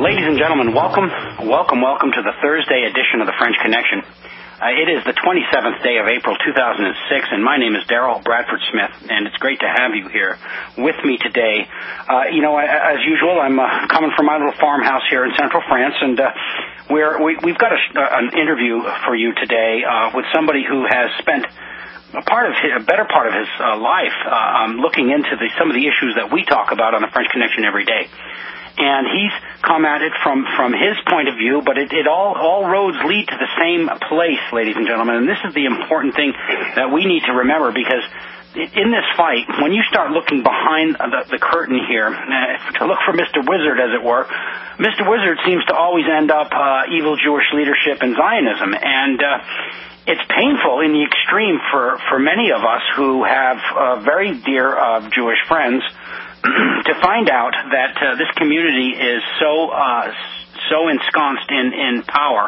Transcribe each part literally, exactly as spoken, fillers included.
Ladies and gentlemen, welcome, welcome, welcome to the Thursday edition of the French Connection. Uh, it is the twenty-seventh day of April two thousand six, and my name is Darrell Bradford Smith, and it's great to have you here with me today. Uh, you know, as usual, I'm uh, coming from my little farmhouse here in central France, and uh, we're, we, we've got a, uh, an interview for you today uh, with somebody who has spent a part of his, a better part of his uh, life uh, um, looking into the, some of the issues that we talk about on the French Connection every day. And he's come at it from, from his point of view, but it, it all, all roads lead to the same place, ladies and gentlemen. And this is the important thing that we need to remember, because in this fight, when you start looking behind the, the curtain here, uh, to look for Mister Wizard, as it were, Mister Wizard seems to always end up uh, evil Jewish leadership and Zionism. And uh, it's painful in the extreme for, for many of us who have uh, very dear uh, Jewish friends to find out that uh, this community is so uh, so ensconced in, in power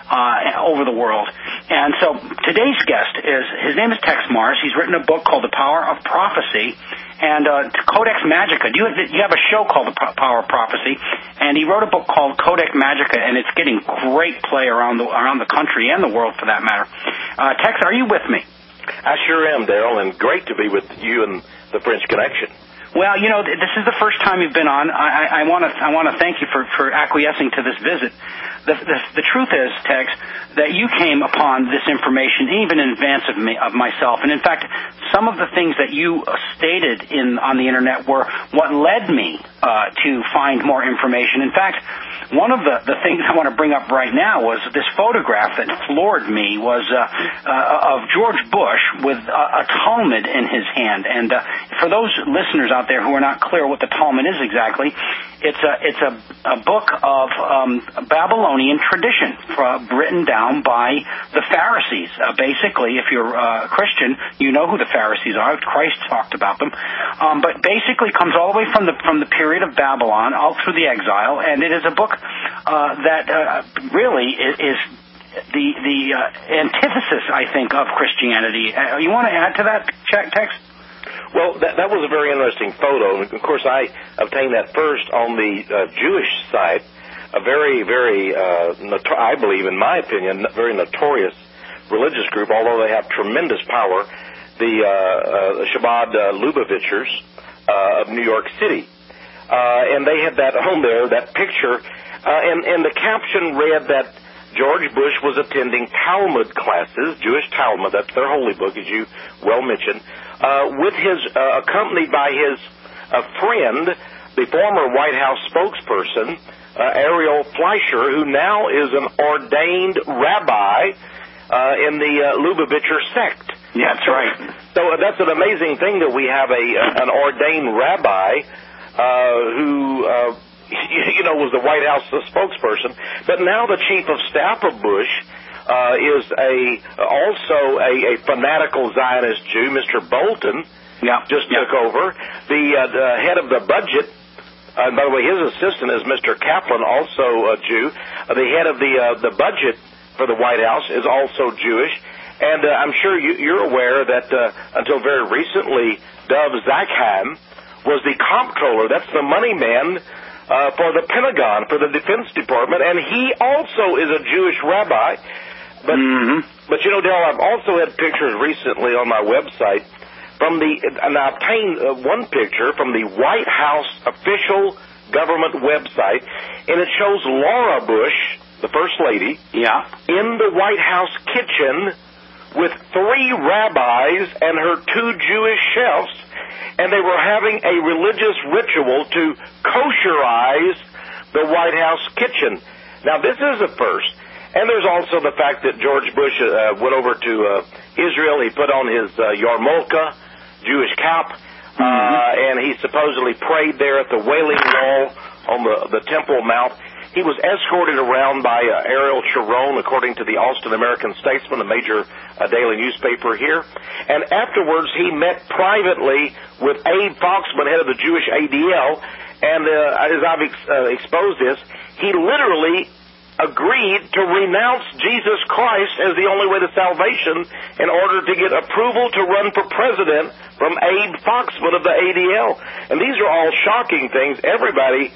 uh, over the world. And so today's guest is, his name is Tex Marrs. He's written a book called The Power of Prophecy, and uh, Codex Magica. You have, you have a show called The Power of Prophecy, and he wrote a book called Codex Magica, and it's getting great play around the, around the country and the world, for that matter. Uh, Tex, are you with me? I sure am, Darrell, and great to be with you and the French Connection. Well, you know, this is the first time you've been on. I want to I want to thank you for, for acquiescing to this visit. The, the, the truth is, Tex, that you came upon this information even in advance of me, of myself. And in fact, some of the things that you stated in on the internet were what led me uh, to find more information. In fact, one of the, the things I want to bring up right now was this photograph that floored me was uh, uh, of George Bush with a, a Talmud in his hand. And uh, for those listeners out there who are not clear what the Talmud is exactly, it's a it's a, a book of um, Babylonian tradition uh, written down by the Pharisees. Uh, basically, if you're a uh, Christian, you know who the Pharisees are. Christ talked about them. Um, but basically comes all the way from the from the period of Babylon all through the exile, and it is a book uh, that uh, really is, is the the uh, antithesis, I think, of Christianity. Uh, you want to add to that, Tex? Well, that, that was a very interesting photo. Of course, I obtained that first on the uh, Jewish site, a very, very, uh, noto- I believe, in my opinion, very notorious religious group, although they have tremendous power, the uh, uh, Chabad uh, Lubavitchers uh, of New York City. Uh, and they had that on there, that picture, uh, and, and the caption read that George Bush was attending Talmud classes, Jewish Talmud, that's their holy book, as you well mentioned, uh, with his, uh, accompanied by his uh, friend, the former White House spokesperson, uh, Ariel Fleischer, who now is an ordained rabbi uh, in the uh, Lubavitcher sect. Yeah, that's right. So uh, that's an amazing thing that we have a uh, an ordained rabbi uh, who... Uh, you know, was the White House spokesperson. But now the chief of staff of Bush uh, is a also a, a fanatical Zionist Jew, Mister Bolton, yeah. just yeah. took over. The, uh, the head of the budget, uh, by the way, his assistant is Mister Kaplan, also a Jew. Uh, the head of the uh, the budget for the White House is also Jewish. And uh, I'm sure you, you're aware that uh, until very recently, Dov Zakheim was the comptroller. That's the money man Uh, for the Pentagon, for the Defense Department, and he also is a Jewish rabbi. But, mm-hmm. but you know, Dale, I've also had pictures recently on my website from the, and I obtained uh, one picture from the White House official government website, and it shows Laura Bush, the First Lady, yeah. in the White House kitchen with three rabbis and her two Jewish chefs, and they were having a religious ritual to kosherize the White House kitchen. Now, this is a first. And there's also the fact that George Bush uh, went over to uh, Israel. He put on his uh, yarmulke, Jewish cap, uh, mm-hmm. and he supposedly prayed there at the Wailing Wall on the, the Temple Mount. He was escorted around by uh, Ariel Sharon, according to the Austin American-Statesman, a major uh, daily newspaper here. And afterwards, he met privately with Abe Foxman, head of the Jewish A D L. And uh, as I've ex- uh, exposed this, he literally agreed to renounce Jesus Christ as the only way to salvation in order to get approval to run for president from Abe Foxman of the A D L. And these are all shocking things. Everybody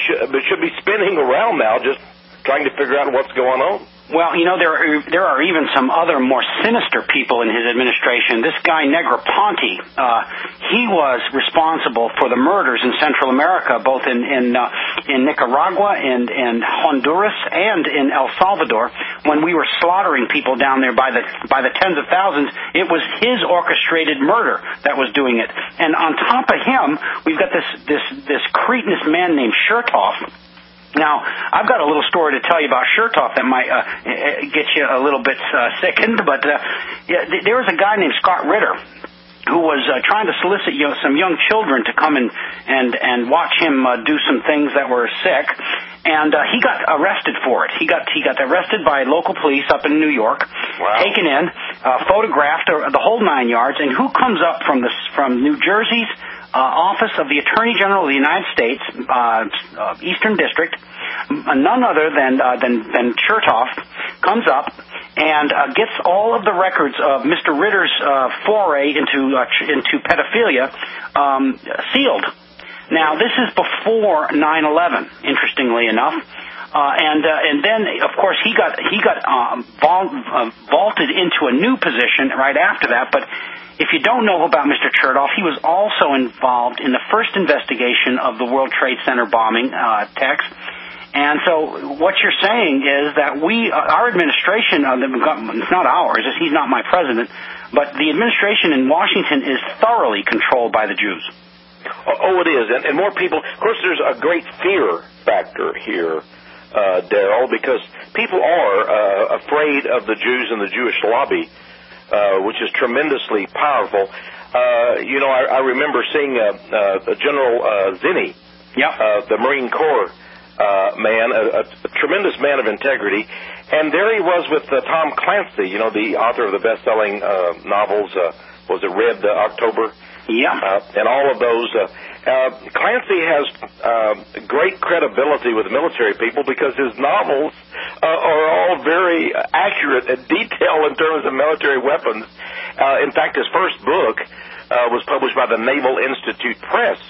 should, should be spinning around now just trying to figure out what's going on. Well, you know, there are, there are even some other more sinister people in his administration. This guy, Negroponte, uh, he was responsible for the murders in Central America, both in in, uh, in Nicaragua and, and Honduras and in El Salvador. When we were slaughtering people down there by the by the tens of thousands, it was his orchestrated murder that was doing it. And on top of him, we've got this this this cretinous man named Chertoff. Now, I've got a little story to tell you about Chertoff that might uh, get you a little bit uh, sickened, but uh, yeah, th- there was a guy named Scott Ritter who was uh, trying to solicit you know, some young children to come and and, and watch him uh, do some things that were sick, and uh, he got arrested for it. He got he got arrested by local police up in New York, wow. taken in, uh, photographed, uh, the whole nine yards, and who comes up from the, from New Jersey's Uh, Office of the Attorney General of the United States, uh, uh, Eastern District, none other than uh, than, than Chertoff, comes up and uh, gets all of the records of Mister Ritter's uh, foray into uh, into pedophilia um, sealed. Now, this is before nine eleven, interestingly enough. Uh, and uh, and then, of course, he got he got um, vault, uh, vaulted into a new position right after that. But if you don't know about Mister Chertoff, he was also involved in the first investigation of the World Trade Center bombing uh, text. And so what you're saying is that we, uh, our administration, uh, it's not ours, he's not my president, but the administration in Washington is thoroughly controlled by the Jews. Oh, it is. And, and more people, of course, there's a great fear factor here, uh, Daryl, because people are uh, afraid of the Jews and the Jewish lobby. Uh, which is tremendously powerful. Uh, you know, I, I remember seeing uh, uh, General uh, Zinni, yep. uh, the Marine Corps uh, man, a, a, a tremendous man of integrity, and there he was with uh, Tom Clancy, you know, the author of the best-selling uh, novels, uh, was it Red uh, October? Yeah. Uh, and all of those. Uh, uh, Clancy has uh, great credibility with military people because his novels uh, are all very accurate and detailed in terms of military weapons. Uh, in fact, his first book uh, was published by the Naval Institute Press.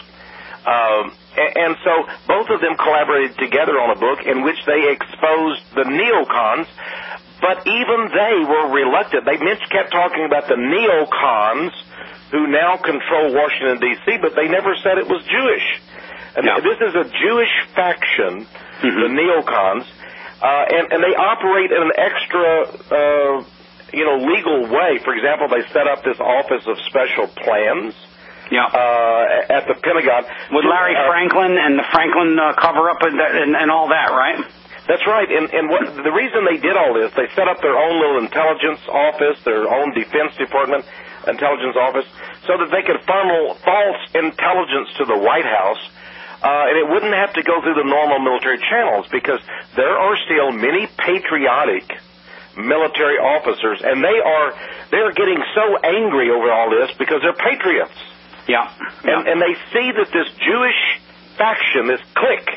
Um, and, and so both of them collaborated together on a book in which they exposed the neocons, but even they were reluctant. They kept talking about the neocons who now control Washington, D C, but they never said it was Jewish. And no. This is a Jewish faction, mm-hmm. the neocons, uh, and, and they operate in an extra, uh, you know, legal way. For example, they set up this Office of Special Plans yeah. uh, at the Pentagon. With Larry uh, Franklin and the Franklin uh, cover-up and, and, and all that, right? That's right, and, and what, the reason they did all this, they set up their own little intelligence office, their own Defense Department intelligence office, so that they could funnel false intelligence to the White House, uh, and it wouldn't have to go through the normal military channels, because there are still many patriotic military officers, and they are they're getting so angry over all this because they're patriots. Yeah. And, yeah. and they see that this Jewish faction, this clique,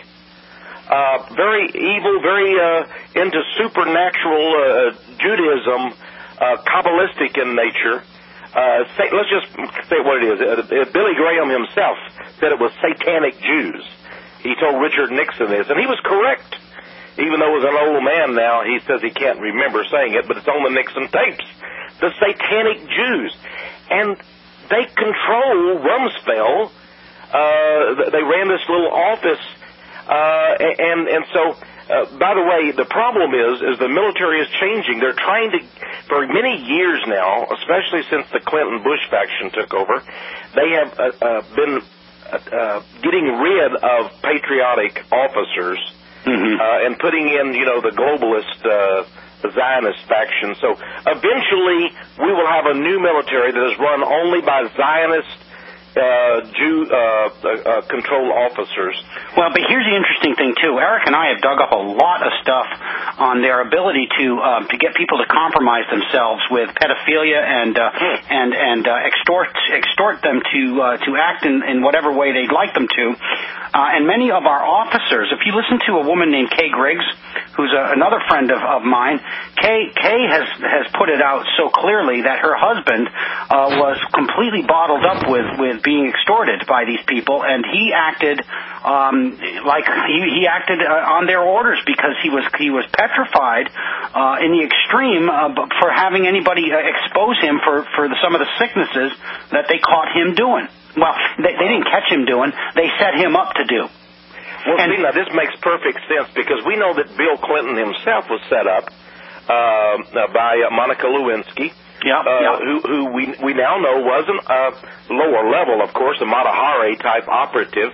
uh, very evil, very uh, into supernatural uh, Judaism, uh, Kabbalistic in nature. Uh, say, let's just say what it is. Uh, Billy Graham himself said it was satanic Jews. He told Richard Nixon this, and he was correct. Even though he's an old man now, he says he can't remember saying it, but it's on the Nixon tapes. The satanic Jews. And they control Rumsfeld. Uh, they ran this little office, uh, and, and so... Uh, by the way, the problem is, is the military is changing. They're trying to, for many years now, especially since the Clinton-Bush faction took over, they have uh, uh, been uh, uh, getting rid of patriotic officers mm-hmm. uh, and putting in, you know, the globalist uh, Zionist faction. So eventually we will have a new military that is run only by Zionist Uh, Jew uh, uh, control officers. Well, but here's the interesting thing too. Eric and I have dug up a lot of stuff on their ability to uh, to get people to compromise themselves with pedophilia and uh, hmm. and and uh, extort extort them to uh, to act in, in whatever way they'd like them to. Uh, and many of our officers, if you listen to a woman named Kay Griggs, who's a, another friend of, of mine, Kay Kay has has put it out so clearly that her husband uh, was completely bottled up with with being extorted by these people, and he acted um, like he, he acted uh, on their orders because he was he was petrified uh, in the extreme uh, for having anybody uh, expose him for for the, some of the sicknesses that they caught him doing. Well, they, they didn't catch him doing; they set him up to do. Well, and, see, now this makes perfect sense because we know that Bill Clinton himself was set up uh, by uh, Monica Lewinsky. Yeah, uh, yeah. who, who we we now know was a uh, lower level, of course, a Mata Hari type operative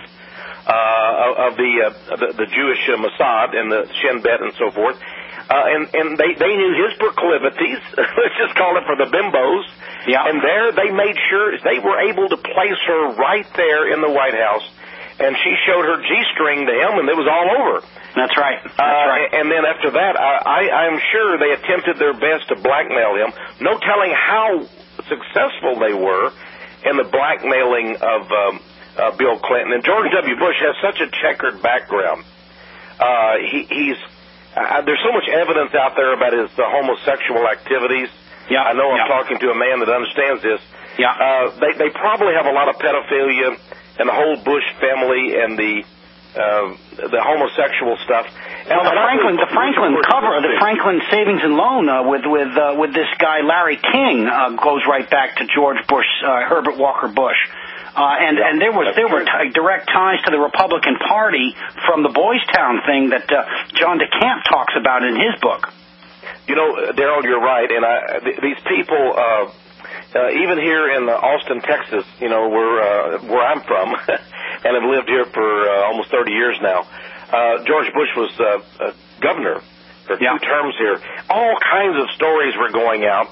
uh, of the, uh, the the Jewish uh, Mossad and the Shin Bet and so forth, uh, and and they they knew his proclivities. Let's just call it for the bimbos. Yeah. And there they made sure they were able to place her right there in the White House, and she showed her G-string to him, and it was all over. That's right. That's uh, right. And then after that, I, I, I'm sure they attempted their best to blackmail him. No telling how successful they were in the blackmailing of um, uh, Bill Clinton. And George W. Bush has such a checkered background. Uh, he, he's uh, there's so much evidence out there about his uh, homosexual activities. Yeah, I know I'm yeah. talking to a man that understands this. Yeah. Uh, they, they probably have a lot of pedophilia and the whole Bush family and the Uh, the homosexual stuff. Well, the Franklin, the Franklin cover, the Franklin Savings and Loan uh, with with uh, with this guy Larry King uh, goes right back to George Bush, uh, Herbert Walker Bush, uh, and yeah, and there was there true. were t- direct ties to the Republican Party from the Boys Town thing that uh, John DeCamp talks about in his book. You know, Daryl, you're right, and I, th- these people. Uh, Uh, even here in uh, Austin, Texas, you know, where uh, where I'm from, and have lived here for uh, almost thirty years now. Uh, George Bush was uh, uh, governor for yeah. two terms here. All kinds of stories were going out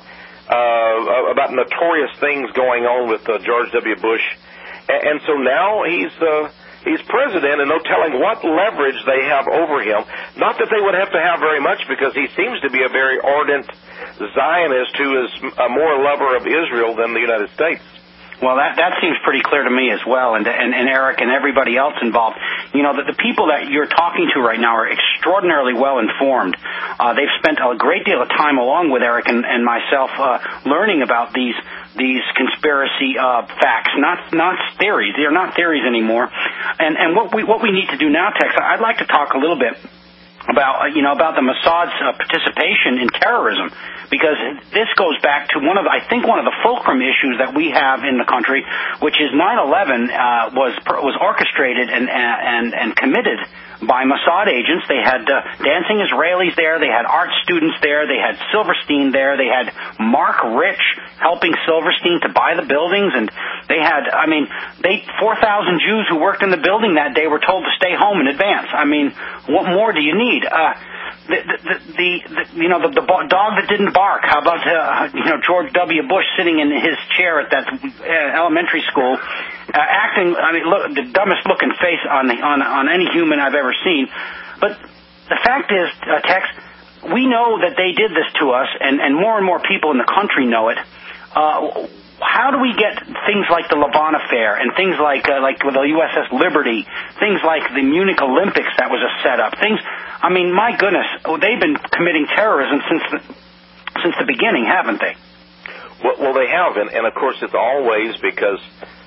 uh, about notorious things going on with uh, George W. Bush, and, and so now he's uh, he's president, and no telling what leverage they have over him. Not that they would have to have very much, because he seems to be a very ardent Zionist who is a more lover of Israel than the United States. Well, that that seems pretty clear to me as well, and, and, and Eric and everybody else involved. You know, that the people that you're talking to right now are extraordinarily well informed. Uh, they've spent a great deal of time, along with Eric and, and myself, uh, learning about these these conspiracy uh, facts, not not theories. They're not theories anymore. And and what we what we need to do now, Tex, I'd like to talk a little bit about, you know, about the Mossad's uh, participation in terrorism, because this goes back to one of, I think, one of the fulcrum issues that we have in the country, which is nine eleven uh, was was orchestrated and and and committed by Mossad agents. They had uh, dancing Israelis there, they had art students there, they had Silverstein there, they had Mark Rich helping Silverstein to buy the buildings, and they had, I mean, they four thousand Jews who worked in the building that day were told to stay home in advance. I mean, what more do you need? Uh, the, the, the, the, you know, the, the dog that didn't bark. How about, uh, you know, George W. Bush sitting in his chair at that uh, elementary school, uh, acting, I mean, look, the dumbest looking face on the, on on any human I've ever seen. But the fact is, uh, Tex, we know that they did this to us, and, and more and more people in the country know it. Uh, how do we get things like the Lavon affair and things like uh, like with the U S S Liberty, things like the Munich Olympics that was a setup, things, I mean, my goodness, they've been committing terrorism since the, since the beginning, haven't they? Well, well they have, and, and of course it's always because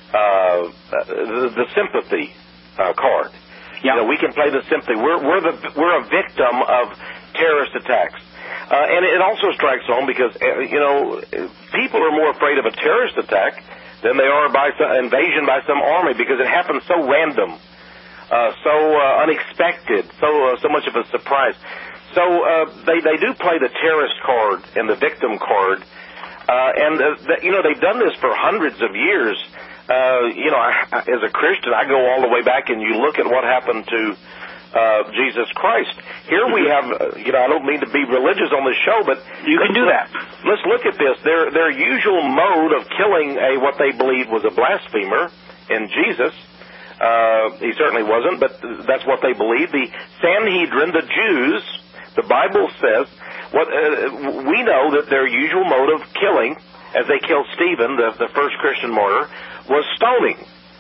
uh, the, the sympathy uh, card. Yeah. You know, we can play the sympathy. We're we're the we're a victim of terrorist attacks. Uh, and it also strikes home because, uh, you know, people are more afraid of a terrorist attack than they are by some invasion by some army, because it happens so random, uh, so uh, unexpected, so uh, so much of a surprise. So uh, they they do play the terrorist card and the victim card, uh, and uh, the, you know, they've done this for hundreds of years. Uh, you know, I, as a Christian, I go all the way back, and you look at what happened to Uh, Jesus Christ. Here we have, uh, you know, I don't mean to be religious on this show, but you can do that. Let's look at this. Their their usual mode of killing a what they believed was a blasphemer in Jesus. Uh, he certainly wasn't, but that's what they believed. The Sanhedrin, the Jews, the Bible says, what uh, we know that their usual mode of killing, as they killed Stephen, the, the first Christian martyr, was stoning.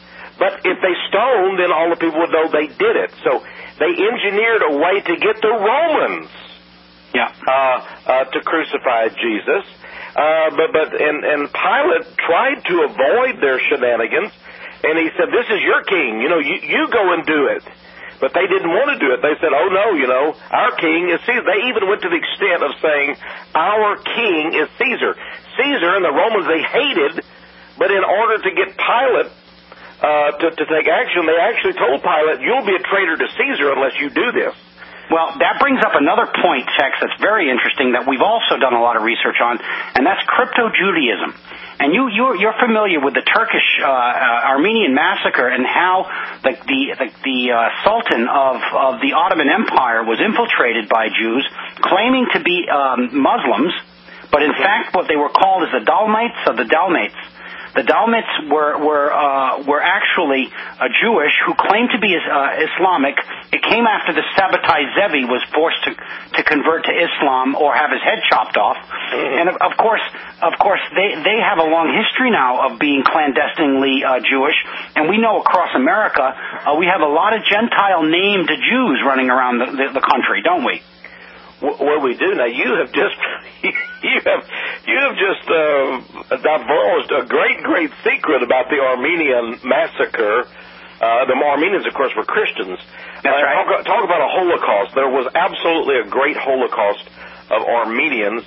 But if they stoned, then all the people would know they did it. So they engineered a way to get the Romans yeah. uh, uh, to crucify Jesus. Uh, but but and, and Pilate tried to avoid their shenanigans, And he said, this is your king. You know, you, you go and do it. But they didn't want to do it. They said, oh, no, you know, our king is Caesar. They even went to the extent of saying, our king is Caesar. Caesar and the Romans, they hated, but in order to get Pilate uh, to, to take action, they actually told Pilate, you'll be a traitor to Caesar unless you do this. Well, that brings up another point, Tex, that's very interesting that we've also done a lot of research on, and that's crypto-Judaism. And you, you're, you're familiar with the Turkish uh, uh, Armenian massacre and how the the the, the uh, Sultan of, of the Ottoman Empire was infiltrated by Jews, claiming to be um, Muslims, but in fact what they were called is the Dalmates of the Dalmates. The Dalmates were were uh, were actually uh, Jewish who claimed to be uh, Islamic. It came after the Sabbatai Zevi was forced to to convert to Islam or have his head chopped off. And of, of course, of course, they they have a long history now of being clandestinely uh, Jewish. And we know across America uh, we have a lot of Gentile named Jews running around the, the, the country, don't we? Well, we do. Now, you have just you have you have just uh, divulged a great, great secret about the Armenian massacre. Uh, the Armenians, of course, were Christians. That's uh, right. Talk, talk about a Holocaust. There was absolutely a great Holocaust of Armenians,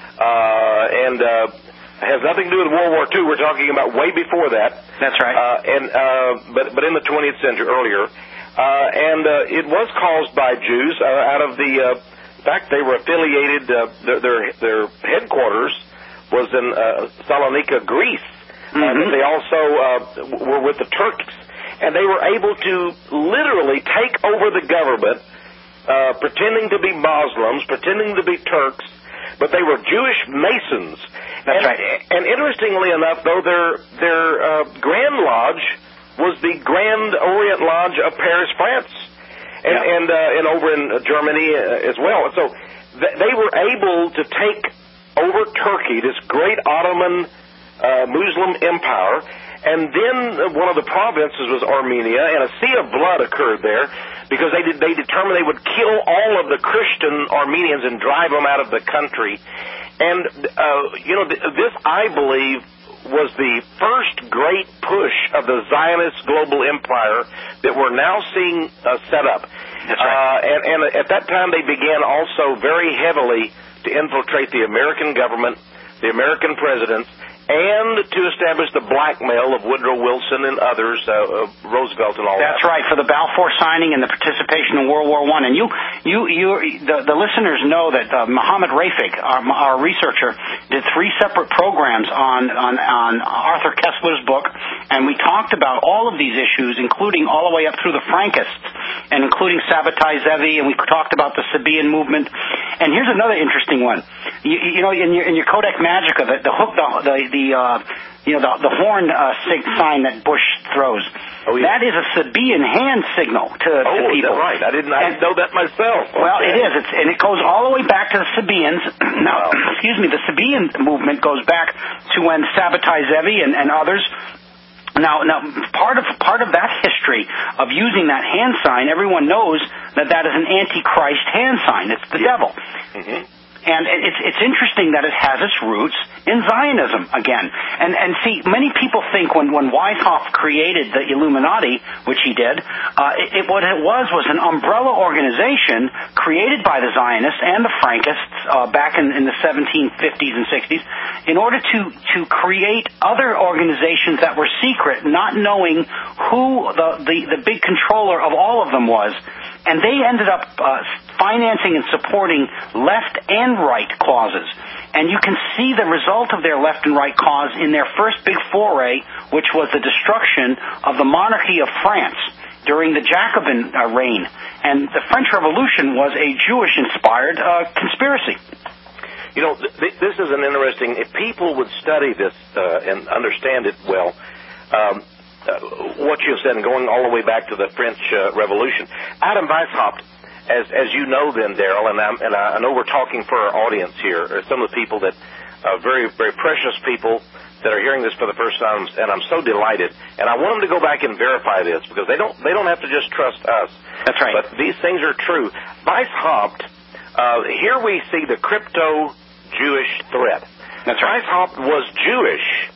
uh, and uh, has nothing to do with World War Two. We're talking about way before that. That's right. Uh, and uh, but but in the twentieth century, earlier, uh, and uh, it was caused by Jews uh, out of the. Uh, In fact, they were affiliated, uh, their, their their headquarters was in uh, Salonika, Greece. Mm-hmm. Uh, they also uh, were with the Turks, and they were able to literally take over the government, uh, pretending to be Muslims, pretending to be Turks, but they were Jewish Masons. That's and, right. And interestingly enough, though, their, their uh, Grand Lodge was the Grand Orient Lodge of Paris, France. And yeah. and, uh, and over in Germany uh, as well. So th- they were able to take over Turkey, this great Ottoman uh, Muslim empire, and then one of the provinces was Armenia, and a sea of blood occurred there because they did, they determined they would kill all of the Christian Armenians and drive them out of the country. And uh, you know, th- this I believe was the first great push of the Zionist global empire that we're now seeing uh, set up. That's right. Uh, and, and at that time, they began also very heavily to infiltrate the American government, the American presidents, and to establish the blackmail of Woodrow Wilson and others, uh, uh, Roosevelt and all That's that. That's right, for the Balfour signing and the participation in World War One. And you, you, you, the, the listeners know that uh, Mohammed Rafik, our, our researcher, did three separate programs on, on, on Arthur Kessler's book, and we talked about all of these issues, including all the way up through the Frankists, and including Sabbatai Zevi, and we talked about the Sabaean movement. And here's another interesting one. You, you know, in your, in your Codex Magica, the, the hook, the, the, the uh, you know, the, the horn uh, sig sign that Bush throws. Oh, yeah. That is a Sabaean hand signal to, oh, to people. Oh, right. I didn't, I didn't know that myself. Well, okay. it is. It's, and it goes all the way back to the Sabaeans. Now, wow. excuse me, the Sabaean movement goes back to when Sabbatai Zevi and, and others. Now, now, part of part of that history of using that hand sign, everyone knows that that is an Antichrist hand sign. It's the yeah. devil. Mm-hmm. And it's it's interesting that it has its roots in Zionism again. And and see, many people think when when Weishaupt created the Illuminati, which he did, uh, it, it what it was was an umbrella organization created by the Zionists and the Frankists uh, back in, in the seventeen fifties and sixties, in order to to create other organizations that were secret, not knowing who the the, the big controller of all of them was. And they ended up uh, financing and supporting left and right causes. And you can see the result of their left and right cause in their first big foray, which was the destruction of the monarchy of France during the Jacobin uh, reign. And the French Revolution was a Jewish-inspired uh, conspiracy. You know, th- this is an interesting... If people would study this uh, and understand it well... Um, Uh, what you have said, and going all the way back to the French uh, Revolution. Adam Weishaupt, as as you know then, Daryl, and, I'm, and I know we're talking for our audience here, are some of the people that, uh, very, very precious people that are hearing this for the first time, and I'm so delighted. And I want them to go back and verify this, because they don't they don't have to just trust us. That's right. But these things are true. Weishaupt, uh, here we see the crypto-Jewish threat. That's right. Weishaupt was Jewish,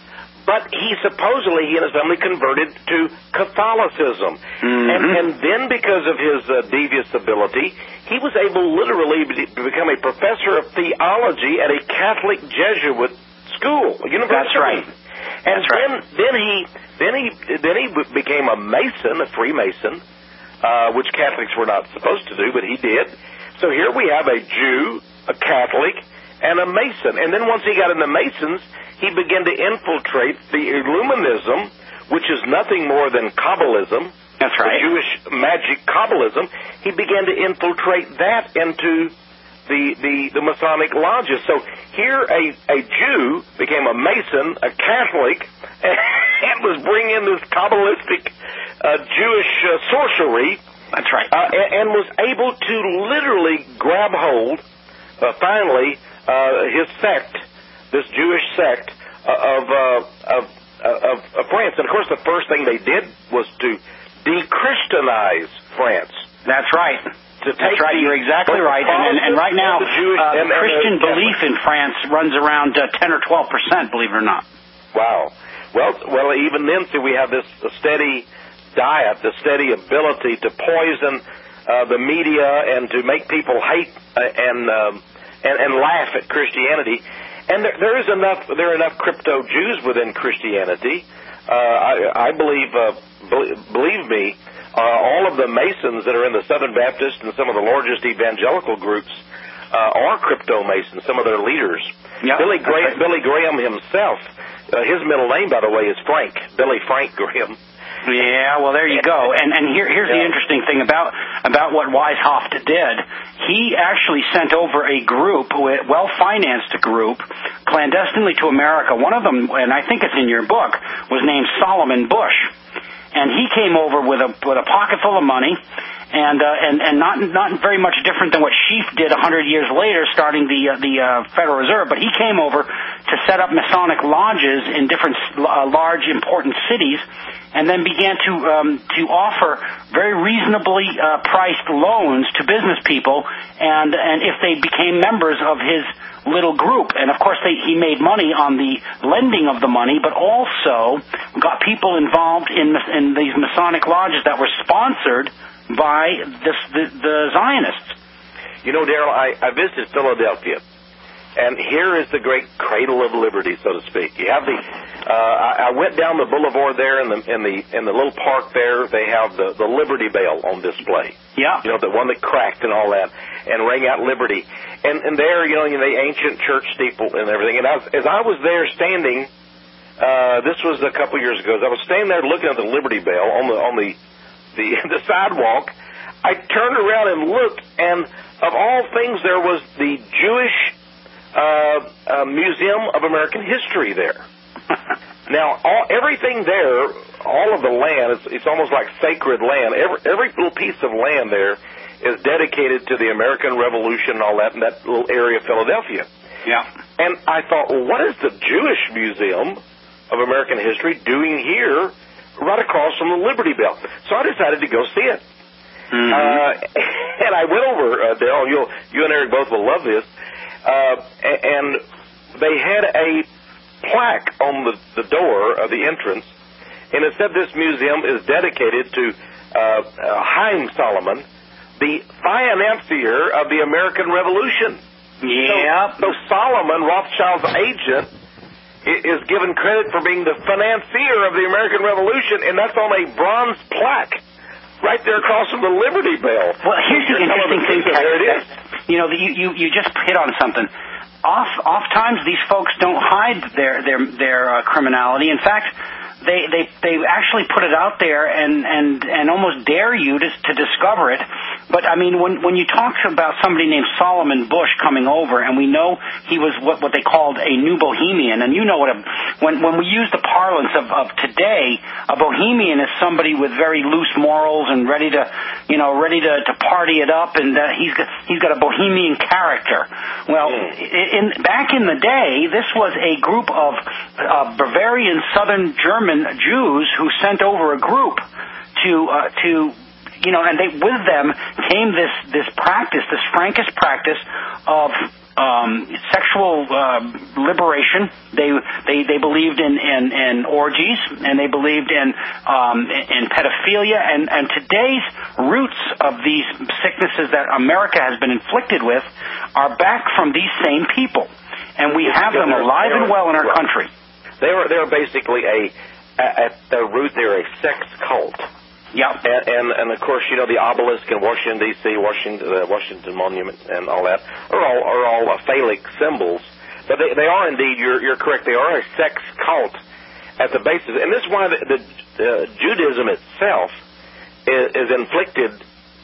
but he supposedly, he and his family converted to Catholicism. Mm-hmm. And, and then because of his uh, devious ability, he was able literally to become a professor of theology at a Catholic Jesuit school, university. That's right. And That's then, right. then he, then he, then he became a Mason, a Freemason, uh, which Catholics were not supposed to do, but he did. So here we have a Jew, a Catholic, and a Mason. And then once he got in the Masons, he began to infiltrate the Illuminism, which is nothing more than Kabbalism. That's right. The Jewish magic Kabbalism. He began to infiltrate that into the, the, the Masonic lodges. So here a, a Jew became a Mason, a Catholic, and was bringing this Kabbalistic uh, Jewish uh, sorcery. That's right. Uh, and, and was able to literally grab hold, uh, finally, uh, his sect, this Jewish sect uh, of, uh, of, of of France. And of course, the first thing they did was to de-Christianize France. That's right. To take That's right. the, You're exactly right. And, and, and right now, the Jewish, uh, and, Christian and, uh, belief in France runs around uh, ten or twelve percent. Believe it or not. Wow. Well, well, even then, see, we have this steady diet, the steady ability to poison uh, the media and to make people hate uh, and. Um, And, and laugh at Christianity, and there, there is enough. There are enough crypto Jews within Christianity. Uh, I, I believe, uh, believe, believe me, uh, all of the Masons that are in the Southern Baptist and some of the largest evangelical groups uh, are crypto Masons. Some of their leaders. Yep, Billy Graham, right. Billy Graham himself. Uh, his middle name, by the way, is Frank. Billy Frank Graham. Yeah, well, there you go. And and here here's yeah. the interesting thing about about what Weishaupt did. He actually sent over a group, well-financed group, clandestinely to America. One of them, and I think it's in your book, was named Solomon Bush. And he came over with a with a pocket full of money, and uh, and and not not very much different than what Sheaf did a hundred years later, starting the uh, the uh, Federal Reserve. But he came over to set up Masonic lodges in different uh, large important cities, and then began to um, to offer very reasonably uh, priced loans to business people, and and if they became members of his little group. And of course they, he made money on the lending of the money, but also got people involved in in these Masonic lodges that were sponsored by this, the, the Zionists. You know, Daryl, I, I visited Philadelphia, and here is the great cradle of liberty, so to speak. You have the, uh, I, I went down the boulevard there, in the in the in the little park there. They have the the Liberty Bell on display. Yeah, you know, the one that cracked and all that, and rang out liberty. And and there, you know, in the ancient church steeple and everything. And I was, as I was there standing, uh, this was a couple years ago. As I was standing there looking at the Liberty Bell on the on the the, the sidewalk, I turned around and looked, and of all things, there was the Jewish uh, uh, Museum of American History there. Now, all, everything there, all of the land, it's, it's almost like sacred land. Every, every little piece of land there is dedicated to the American Revolution and all that in that little area of Philadelphia. Yeah. And I thought, well, what is the Jewish Museum of American History doing here right across from the Liberty Bell? So I decided to go see it. Mm-hmm. Uh, and I went over, uh, Daryl, you'll, you and Eric both will love this, uh, and they had a plaque on the, the door of the entrance, and it said this museum is dedicated to uh, uh, Haym Salomon, the financier of the American Revolution. Yeah. So, so Solomon, Rothschild's agent, is given credit for being the financier of the American Revolution, and that's on a bronze plaque right there across from the Liberty Bell. Well, here's the interesting thing. There it is. You know, you, you, you just hit on something. Off, oftentimes these folks don't hide their their their uh, criminality. In fact, they they they actually put it out there and and and almost dare you to to discover it. But I mean, when when you talk about somebody named Solomon Bush coming over, and we know he was what what they called a new bohemian, and you know what a when when we use the parlance of of today, a bohemian is somebody with very loose morals and ready to you know ready to to party it up, and uh, he's got he's got a bohemian character. Well, mm. in back in the day, this was a group of uh, Bavarian Southern German Jews who sent over a group to uh, to you know, and they, with them came this, this practice, this Frankist practice of um, sexual uh, liberation. They, they, they believed in, in, in orgies, and they believed in, um, in pedophilia, and, and today's roots of these sicknesses that America has been inflicted with are back from these same people. And we have them alive and well in our country. They are, they're basically a, at their root, they're a sex cult. Yeah, and, and and of course, you know, the obelisk in Washington D C, Washington uh, Washington Monument, and all that are all are all uh, phallic symbols. But they they are indeed. You're you're correct. They are a sex cult at the basis, and this is why the, the uh, Judaism itself is, is inflicted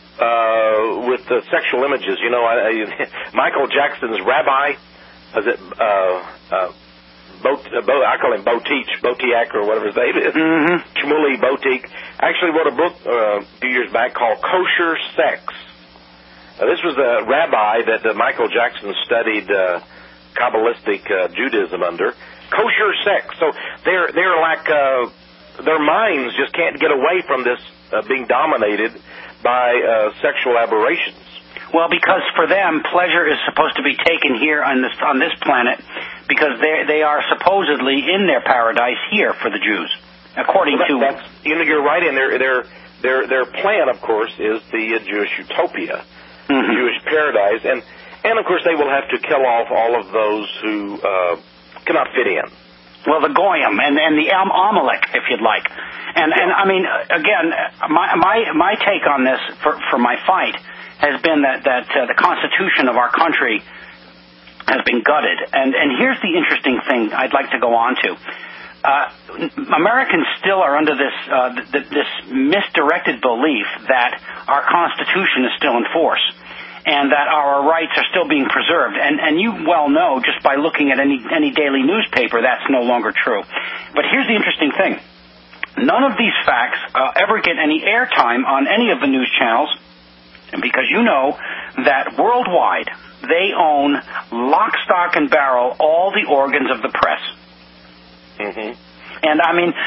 uh, with the sexual images. You know, I, I, Michael Jackson's rabbi, is it? Uh, uh, Bo, uh, Bo, I call him Boteach, Boteach, or whatever his name is. Mm-hmm. Shmuley Boteach actually wrote a book uh, a few years back called Kosher Sex. Uh, this was a rabbi that uh, Michael Jackson studied uh, Kabbalistic uh, Judaism under. Kosher sex. So they're they're like uh, their minds just can't get away from this uh, being dominated by uh, sexual aberrations. Well, because for them, pleasure is supposed to be taken here on this on this planet, because they they are supposedly in their paradise here for the Jews, according well, that, to. That's, you know, you're right. And their their their their plan, of course, is the uh, Jewish utopia, mm-hmm. the Jewish paradise, and and of course they will have to kill off all of those who uh, cannot fit in. Well, the Goyim and and the Am- Amalek, if you'd like, and yeah. and I mean, again, my my my take on this for for my fight has been that, that uh, the Constitution of our country has been gutted. And, and here's the interesting thing I'd like to go on to. Uh, Americans still are under this, uh, th- this misdirected belief that our Constitution is still in force and that our rights are still being preserved. And, and you well know, just by looking at any, any daily newspaper, that's no longer true. But here's the interesting thing. None of these facts uh, ever get any airtime on any of the news channels, because you know that worldwide they own lock, stock, and barrel all the organs of the press. Mm-hmm. And I mean,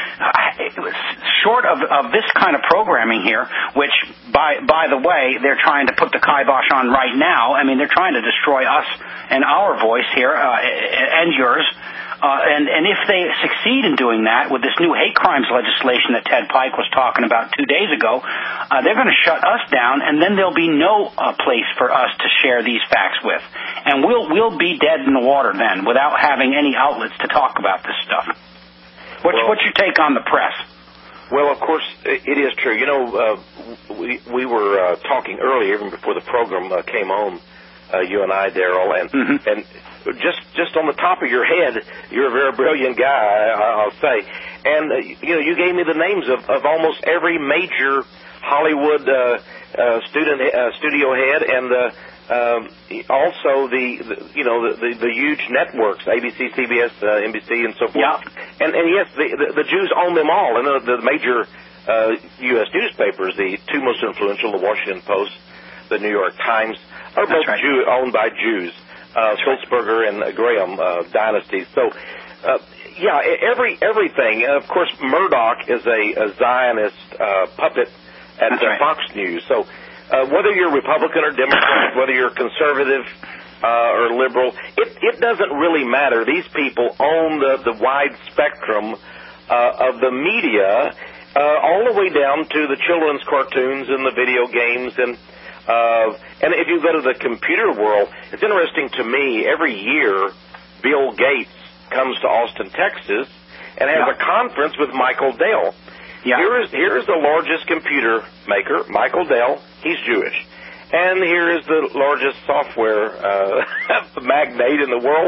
short of, of this kind of programming here, which, by by the way, they're trying to put the kibosh on right now. I mean, they're trying to destroy us and our voice here, uh, and yours. Uh, and, and if they succeed in doing that with this new hate crimes legislation that Ted Pike was talking about two days ago, uh, they're going to shut us down, and then there'll be no uh, place for us to share these facts with. And we'll we'll be dead in the water then, without having any outlets to talk about this stuff. What's, well, what's your take on the press? Well, of course, it is true. You know, uh, we we were uh, talking earlier, even before the program uh, came on, uh, you and I, Daryl, and mm-hmm. and. Just just on the top of your head, you're a very brilliant guy, I'll say. And, uh, you know, you gave me the names of, of almost every major Hollywood uh, uh, student uh, studio head, and uh, um, also the, the, you know, the, the, the huge networks, A B C, C B S, uh, N B C, and so forth. Yeah. And, and yes, the, the, the Jews own them all. And the, the major uh, U S newspapers, the two most influential, the Washington Post, the New York Times, are both right. Jew, owned by Jews. Uh, Sulzberger and uh, Graham uh, dynasties. So, uh, yeah, every everything. And of course, Murdoch is a, a Zionist uh, puppet at uh, right. Fox News. So, uh, whether you're Republican or Democrat, whether you're conservative uh, or liberal, it, it doesn't really matter. These people own the, the wide spectrum uh, of the media, uh, all the way down to the children's cartoons and the video games and. Uh, and if you go to the computer world, it's interesting to me, every year Bill Gates comes to Austin, Texas, and has yeah. a conference with Michael Dell. Yeah. Here is here is the largest computer maker, Michael Dell. He's Jewish. And here is the largest software uh, magnate in the world.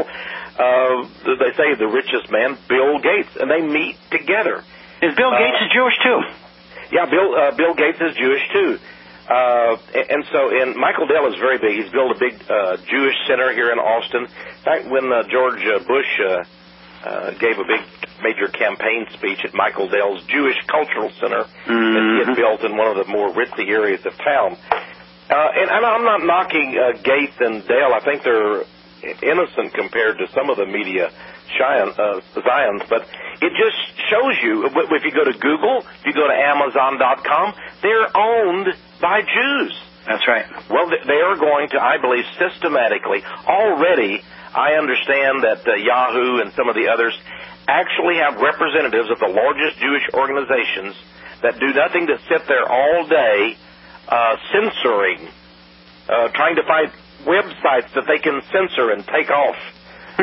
Uh, they say the richest man, Bill Gates, and they meet together. Is Bill Gates uh, Jewish too? Yeah, Bill uh, Bill Gates is Jewish too. Uh, and so, and Michael Dell is very big. He's built a big uh, Jewish center here in Austin. In fact, when uh, George uh, Bush uh, uh, gave a big major campaign speech at Michael Dell's Jewish Cultural Center mm-hmm. that he had built in one of the more ritzy areas of town. Uh, and, and I'm not knocking uh, Gates and Dell. I think they're innocent compared to some of the media Zion, uh, Zions, but it just shows you, if you go to Google, if you go to Amazon dot com, they're owned by Jews. That's right. Well, they are going to, I believe, systematically. Already, I understand that uh, Yahoo and some of the others actually have representatives of the largest Jewish organizations that do nothing to sit there all day uh, censoring, uh, trying to find websites that they can censor and take off uh,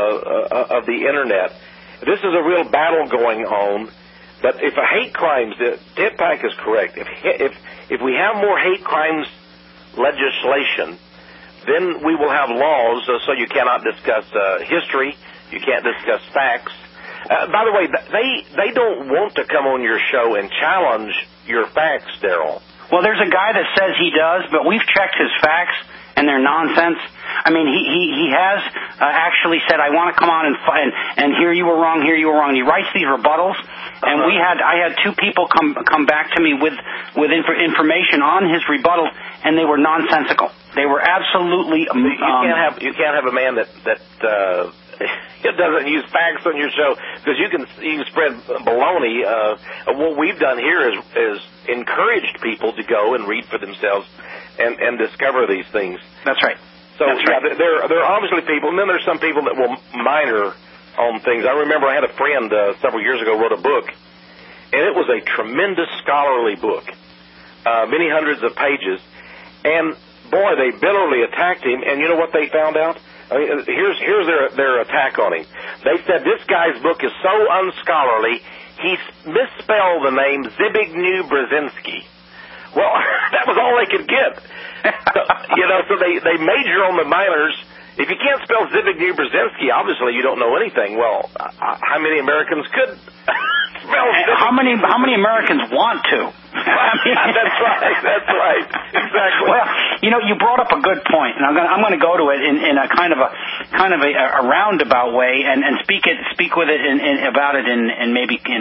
uh, of the Internet. This is a real battle going on. But if a hate crimes, Ted Pack is correct. If if if we have more hate crimes legislation, then we will have laws uh, so you cannot discuss uh, history, you can't discuss facts. Uh, by the way, they they don't want to come on your show and challenge your facts, Daryl. Well, there's a guy that says he does, but we've checked his facts, and they're nonsense. I mean, he he, he has uh, actually said, I want to come on and, and and here you were wrong, here you were wrong. He writes these rebuttals, and uh-huh. we had I had two people come come back to me with with inf- information on his rebuttals, and they were nonsensical. They were absolutely. Um, you can't have you can't have a man that that uh, doesn't use facts on your show, because you can you can spread baloney. Uh, what we've done here is is encouraged people to go and read for themselves and and discover these things. That's right. So That's yeah, right. there there are obviously people, and then there's some people that will minor on things. I remember I had a friend uh, several years ago wrote a book, and it was a tremendous scholarly book, uh, many hundreds of pages, and boy, they bitterly attacked him, and you know what they found out? I mean, here's here's their their attack on him. They said this guy's book is so unscholarly, he misspelled the name Zbigniew Brzezinski. Well, that was all they could get. So, you know, so they, they major on the minors. If you can't spell Zbigniew Brzezinski, obviously you don't know anything. Well, uh, how many Americans could spell Zbigniew? How many how many Americans want to? I mean, that's right. That's right. Exactly. Well, you know, you brought up a good point, and I'm going I'm going to go to it in, in a kind of a kind of a, a roundabout way, and, and speak it speak with it in, in about it in, in maybe in,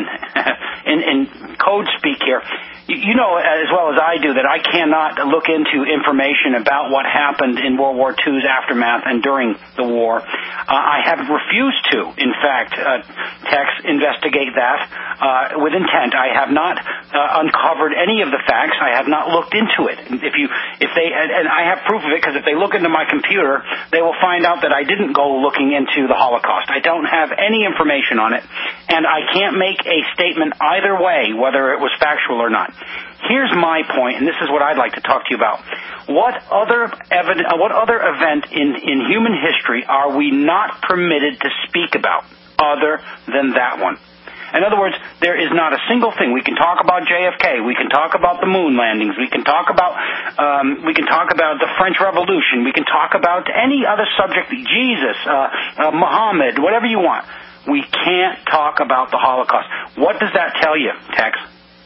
in in code speak here. You know as well as I do that I cannot look into information about what happened in World War Two's aftermath and during the war. Uh, I have refused to, in fact, uh, Tex, investigate that uh, with intent. I have not uh, uncovered any of the facts. I have not looked into it. If you, if they, and, and I have proof of it, because if they look into my computer, they will find out that I didn't go looking into the Holocaust. I don't have any information on it, and I can't make a statement either way, whether it was factual or not. Here's my point, and this is what I'd like to talk to you about. What other evidence, what other event in, in human history are we not permitted to speak about other than that one? In other words, there is not a single thing. We can talk about J F K. We can talk about the moon landings. We can talk about um, we can talk about the French Revolution. We can talk about any other subject, Jesus, uh, uh, Muhammad, whatever you want. We can't talk about the Holocaust. What does that tell you, Tex?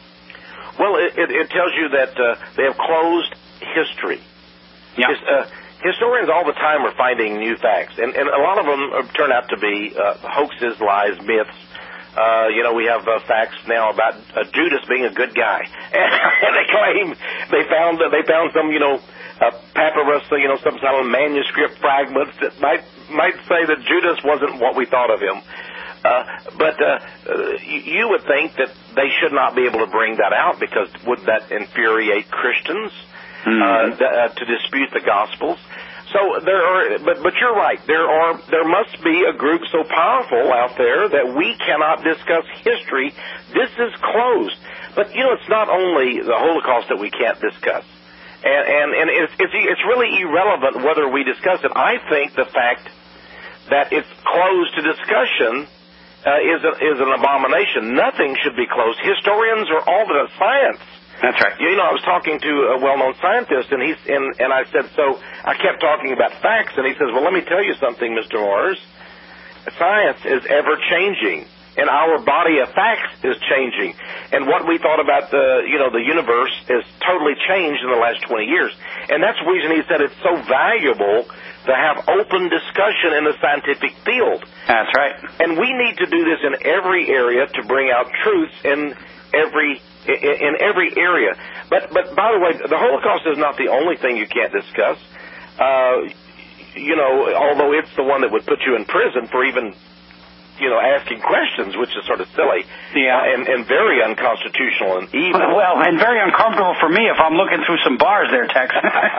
Well, it, it, it tells you that uh, they have closed history. Yeah. His, uh, historians all the time are finding new facts, and, and a lot of them turn out to be uh, hoaxes, lies, myths. Uh, you know, we have uh, facts now about uh, Judas being a good guy, and, and they claim they found uh, they found some, you know, uh, papyrus, you know, some sort of manuscript fragments that might might say that Judas wasn't what we thought of him. Uh, but uh, uh, you would think that they should not be able to bring that out, because would that infuriate Christians mm-hmm. uh, th- uh, to dispute the Gospels? So there are, but but you're right. There are there must be a group so powerful out there that we cannot discuss history. This is closed. But you know, it's not only the Holocaust that we can't discuss, and and, and it's, it's it's really irrelevant whether we discuss it. I think the fact that it's closed to discussion Uh, is a, is an abomination. Nothing should be closed. Historians are all the science. That's right. You know, I was talking to a well-known scientist, and he's and, and I said, so I kept talking about facts, and he says, well, let me tell you something, Mister Mars. Science is ever changing, and our body of facts is changing. And what we thought about the you know the universe is totally changed in the last twenty years, and that's the reason he said it's so valuable to have open discussion in the scientific field. That's right. And we need to do this in every area to bring out truths in every in every area. But but by the way, the Holocaust is not the only thing you can't discuss. Uh, you know, although it's the one that would put you in prison for even you know, asking questions, which is sort of silly, yeah, uh, and, and very unconstitutional and evil. Well, and very uncomfortable for me if I'm looking through some bars there, Tex.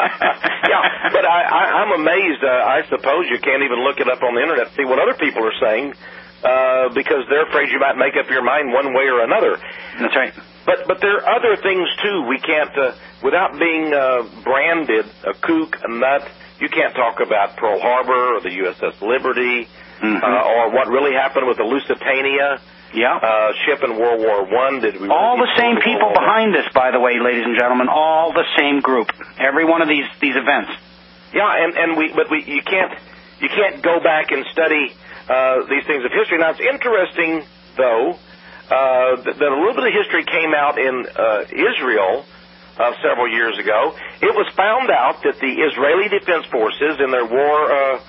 Yeah, but I, I, I'm amazed. Uh, I suppose you can't even look it up on the internet to see what other people are saying, uh, because they're afraid you might make up your mind one way or another. That's right. But but there are other things too. We can't, uh, without being uh, branded a kook, a nut. You can't talk about Pearl Harbor or the U S S Liberty, mm-hmm. uh, or what really happened with the Lusitania yeah. uh, ship in World War One. Did we really all the same people behind this, by the way, ladies and gentlemen, all the same group. Every one of these these events. Yeah, and and we but we you can't you can't go back and study uh, these things of history. Now it's interesting though uh, that, that a little bit of history came out in uh, Israel. Uh, several years ago, it was found out that the Israeli Defense Forces in their war uh,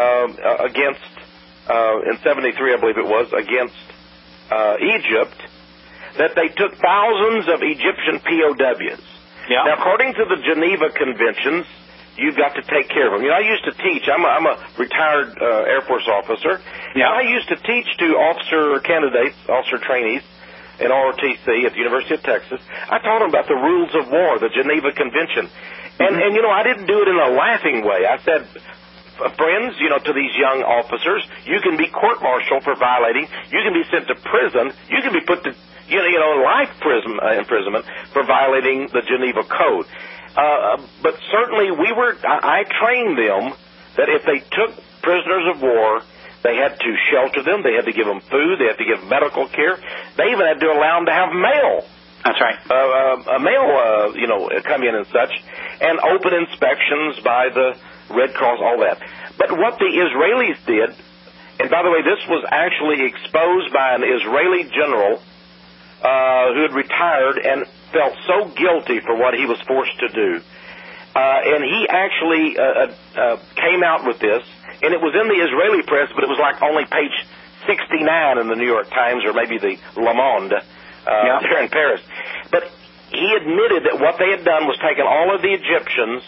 uh, against, uh, in seventy-three, I believe it was, against uh, Egypt, that they took thousands of Egyptian P O Ws. Yeah. Now, according to the Geneva Conventions, you've got to take care of them. You know, I used to teach. I'm a, I'm a retired uh, Air Force officer. Yeah. And I used to teach to officer candidates, officer trainees, in R O T C at the University of Texas. I taught them about the rules of war, the Geneva Convention. And, mm-hmm. and you know, I didn't do it in a laughing way. I said, friends, you know, to these young officers, you can be court-martialed for violating. You can be sent to prison. You can be put to, you know, you know life prison, uh, imprisonment for violating the Geneva Code. Uh, but certainly we were, I, I trained them that if they took prisoners of war, they had to shelter them. They had to give them food. They had to give them medical care. They even had to allow them to have mail. That's right. Uh, uh, a mail, uh, you know, come in and such, and open inspections by the Red Cross, all that. But what the Israelis did, and by the way, this was actually exposed by an Israeli general uh, who had retired and felt so guilty for what he was forced to do. Uh, and he actually uh, uh, came out with this. And it was in the Israeli press, but it was like only page sixty-nine in the New York Times or maybe the Le Monde uh, yeah. there in Paris. But he admitted that what they had done was taken all of the Egyptians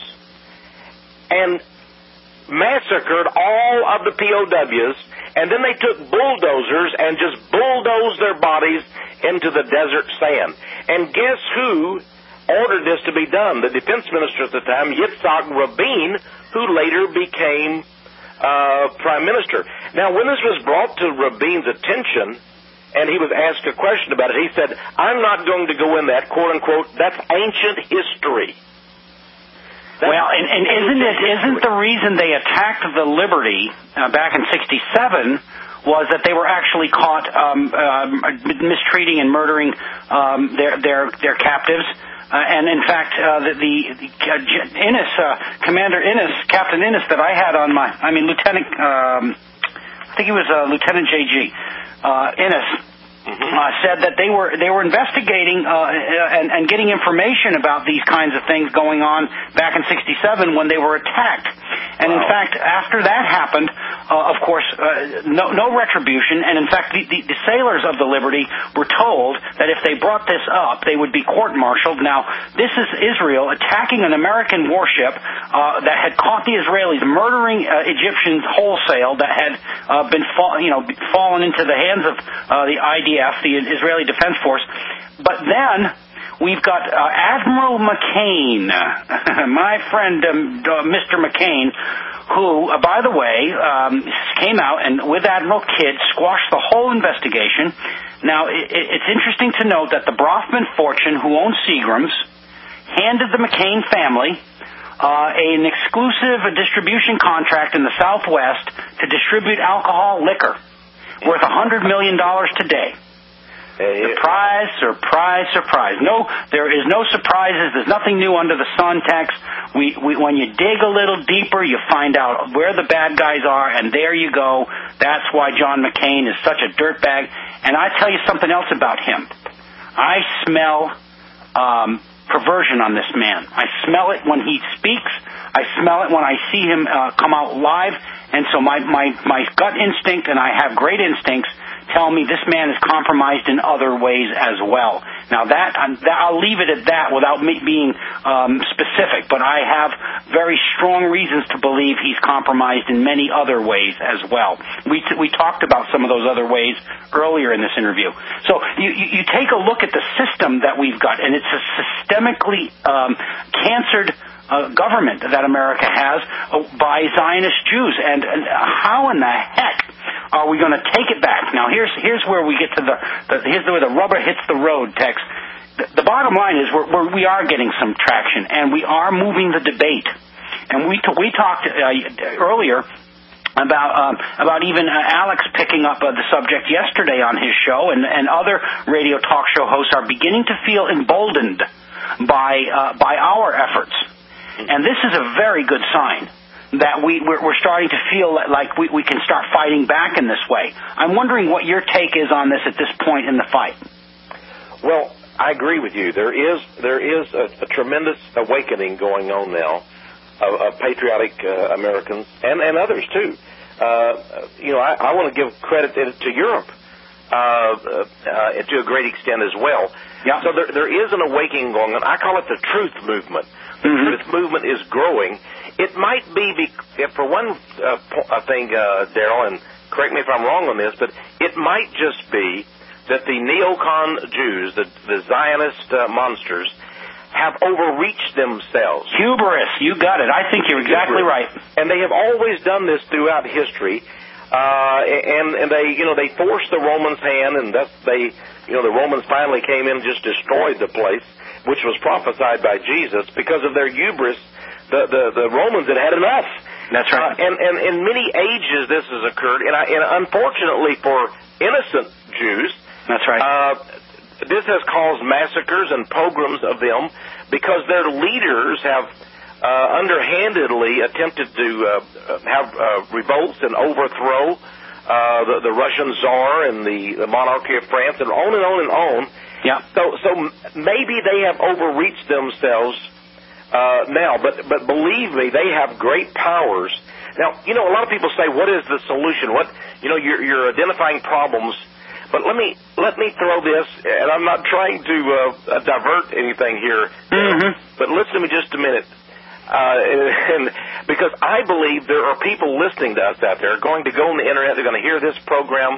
and massacred all of the P O Ws, and then they took bulldozers and just bulldozed their bodies into the desert sand. And guess who ordered this to be done? The defense minister at the time, Yitzhak Rabin, who later became Uh, Prime Minister. Now, when this was brought to Rabin's attention, and he was asked a question about it, he said, I'm not going to go in that, quote-unquote, that's ancient history. That's well, and, and isn't it, isn't the reason they attacked the Liberty uh, back in sixty-seven was that they were actually caught um, uh, mistreating and murdering um, their, their, their captives? Uh, and in fact, uh, the, the, the uh, Innes, uh, Commander Innes, Captain Innes that I had on my, I mean, Lieutenant, um, I think he was uh, Lieutenant J G uh, Innes, mm-hmm. uh, said that they were they were investigating uh, and, and getting information about these kinds of things going on back in sixty-seven when they were attacked. And wow. in fact, after that happened, uh, of course, uh, no, no retribution. And in fact, the, the, the sailors of the Liberty were told that if they brought this up, they would be court-martialed. Now, this is Israel attacking an American warship uh, that had caught the Israelis murdering uh, Egyptians wholesale, that had uh, been, fall, you know, fallen into the hands of uh, the I D F, the Israeli Defense Force. But then we've got uh, Admiral McCain, my friend um, uh, Mister McCain, who, uh, by the way, um, came out and with Admiral Kidd squashed the whole investigation. Now, it, it's interesting to note that the Brofman Fortune, who owns Seagram's, handed the McCain family uh, an exclusive distribution contract in the Southwest to distribute alcohol liquor worth one hundred million dollars today. Surprise, surprise, surprise. No, there is no surprises. There's nothing new under the sun, Tex. We, we, when you dig a little deeper, you find out where the bad guys are, and there you go. That's why John McCain is such a dirtbag. And I tell you something else about him. I smell um, perversion on this man. I smell it when he speaks. I smell it when I see him uh, come out live. And so my, my, my gut instinct, and I have great instincts, tell me this man is compromised in other ways as well. Now, that, that I'll leave it at that without me being um, specific, but I have very strong reasons to believe he's compromised in many other ways as well. We t- we talked about some of those other ways earlier in this interview. So you, you, you take a look at the system that we've got, and it's a systemically um, cancered uh, government that America has uh, by Zionist Jews. And, and how in the heck are we going to take it back? Now, here's here's where we get to the, the here's where the rubber hits the road, Tex. The, the bottom line is we're, we're, we are getting some traction, and we are moving the debate. And we t- we talked uh, earlier about um, about even uh, Alex picking up uh, the subject yesterday on his show, and, and other radio talk show hosts are beginning to feel emboldened by uh, by our efforts. And this is a very good sign that we, we're, we're starting to feel like we, we can start fighting back in this way. I'm wondering what your take is on this at this point in the fight. Well, I agree with you. There is there is a, a tremendous awakening going on now of, of patriotic uh, Americans and, and others too. Uh, you know, I, I want to give credit to, to Europe uh, uh, to a great extent as well. Yeah. So there, there is an awakening going on. I call it the truth movement. The mm-hmm. truth movement is growing. It might be, be for one uh, thing, uh, Daryl, and correct me if I'm wrong on this, but it might just be that the neocon Jews, the, the Zionist uh, monsters, have overreached themselves. Hubris, you got it. I think you're exactly Hubris. right. And they have always done this throughout history. Uh, and, and they, you know, they forced the Romans' hand, and thus they, you know, the Romans finally came in and just destroyed the place, which was prophesied by Jesus. Because of their hubris, the, the, the Romans had had enough. That's right. Uh, and, and in many ages this has occurred, and, I, and unfortunately for innocent Jews, that's right. Uh, this has caused massacres and pogroms of them because their leaders have uh, underhandedly attempted to uh, have uh, revolts and overthrow uh, the, the Russian Tsar and the, the monarchy of France, and on and on and on. Yeah. So, so maybe they have overreached themselves uh, now, but but believe me, they have great powers. Now, you know, a lot of people say, "What is the solution?" What you know, you're, you're identifying problems. But let me let me throw this, and I'm not trying to uh, divert anything here. Mm-hmm. But listen to me just a minute, uh, and, and because I believe there are people listening to us out there going to go on the internet. They're going to hear this program,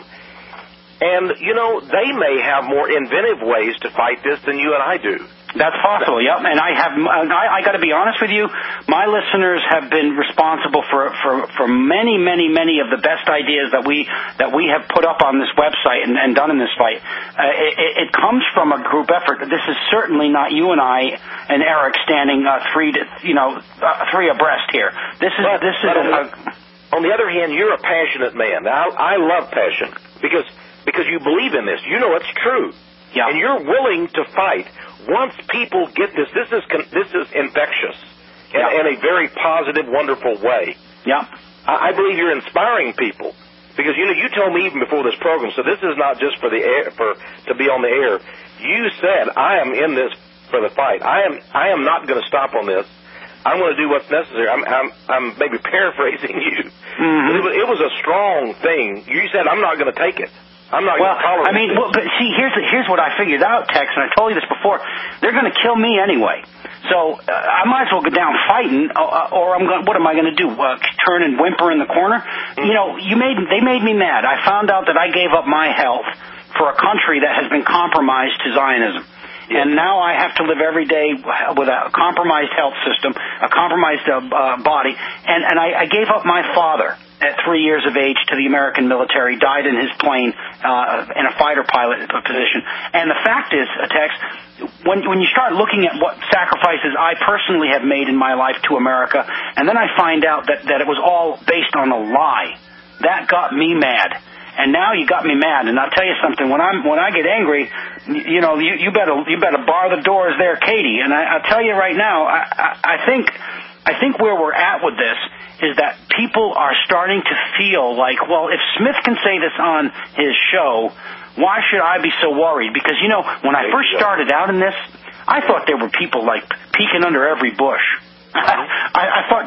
and you know they may have more inventive ways to fight this than you and I do. That's possible, yep. And I have, I, I got to be honest with you, my listeners have been responsible for, for, for many, many, many of the best ideas that we that we have put up on this website and, and done in this fight. Uh, it, it comes from a group effort. This is certainly not you and I and Eric standing uh, three, to, you know, uh, three abreast here. This is but, this is. But on, a, the, on the other hand, you're a passionate man. Now, I love passion because because you believe in this. You know it's true, yeah. And you're willing to fight. Once people get this, this is this is infectious in, yeah. in a very positive, wonderful way. Yeah, I, I believe you're inspiring people because you know you told me even before this program. So this is not just for the air for to be on the air. You said I am in this for the fight. I am I am not going to stop on this. I'm going to do what's necessary. I'm I'm, I'm maybe paraphrasing you. Mm-hmm. It was, it was a strong thing. You said I'm not going to take it. I'm not well, going to tolerate I mean, it. well, but see, here's here's what I figured out, Tex, and I told you this before. They're going to kill me anyway, so uh, I might as well go down fighting, uh, or I'm going. What am I going to do? Uh, turn and whimper in the corner? Mm-hmm. You know, you made they made me mad. I found out that I gave up my health for a country that has been compromised to Zionism. Yes. And now I have to live every day with a compromised health system, a compromised uh, uh, body, and, and I, I gave up my father at three years of age to the American military, died in his plane uh, in a fighter pilot position. And the fact is, uh, Tex, when, when you start looking at what sacrifices I personally have made in my life to America, and then I find out that, that it was all based on a lie, that got me mad. And now you got me mad, and I'll tell you something. When I'm when I get angry, you know, you, you better you better bar the doors there, Katie. And I, I'll tell you right now, I, I, I think I think where we're at with this is that people are starting to feel like, well, if Smith can say this on his show, why should I be so worried? Because you know, when I first started out in this, I thought there were people like peeking under every bush. I, I thought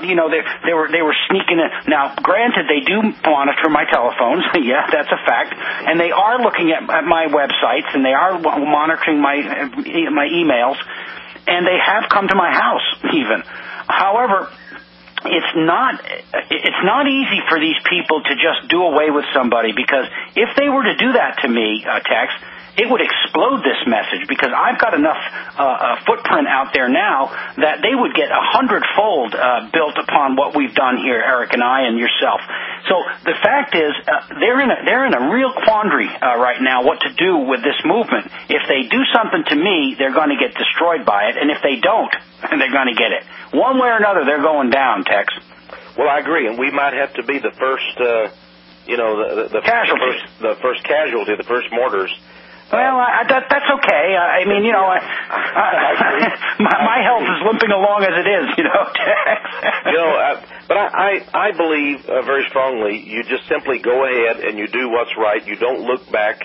you know, they, they were they were sneaking in. Now, granted, they do monitor my telephones. Yeah, that's a fact. And they are looking at, at my websites, and they are monitoring my my emails, and they have come to my house even. However, it's not it's not easy for these people to just do away with somebody, because if they were to do that to me, uh, Tex, it would explode this message, because I've got enough uh, uh, footprint out there now that they would get a hundredfold uh, built upon what we've done here, Eric and I and yourself. So the fact is, uh, they're in a they're in a real quandary uh, right now what to do with this movement. If they do something to me, they're going to get destroyed by it, and if they don't, they're going to get it. One way or another, they're going down, Tex. Well, I agree, and we might have to be the first, uh, you know, the, the, the casualty, first, the first casualty, the first martyrs. Well, I, that, that's okay. I, I mean, you know, I, I, my, my health is limping along as it is, you know. you know, I, but I, I, I believe uh, very strongly you just simply go ahead and you do what's right. You don't look back.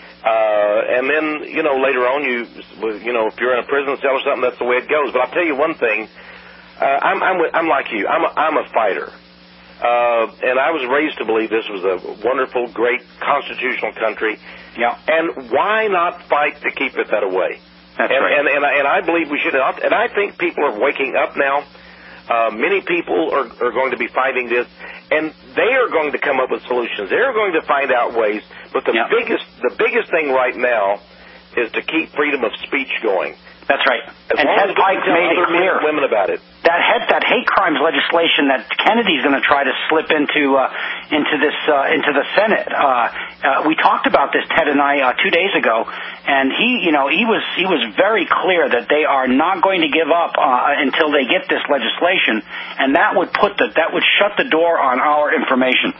Uh, and then, you know, later on, you, you know, if you're in a prison cell or something, that's the way it goes. But I'll tell you one thing. Uh, I'm, I'm, I'm like you. I'm a, I'm a fighter. Uh, and I was raised to believe this was a wonderful, great constitutional country. Yeah. And why not fight to keep it that way? That's and, right. And, and, and I believe we should. And I think people are waking up now. Uh, many people are, are going to be fighting this, and they are going to come up with solutions. They're going to find out ways. But the yeah. biggest, the biggest thing right now is to keep freedom of speech going. That's right. As and Ted Pike made it clear. Women about it. That head, that hate crimes legislation that Kennedy's going to try to slip into uh, into this uh, into the Senate. Uh, uh, we talked about this, Ted and I, uh, two days ago, and he, you know, he was he was very clear that they are not going to give up uh, until they get this legislation, and that would put the that would shut the door on our information.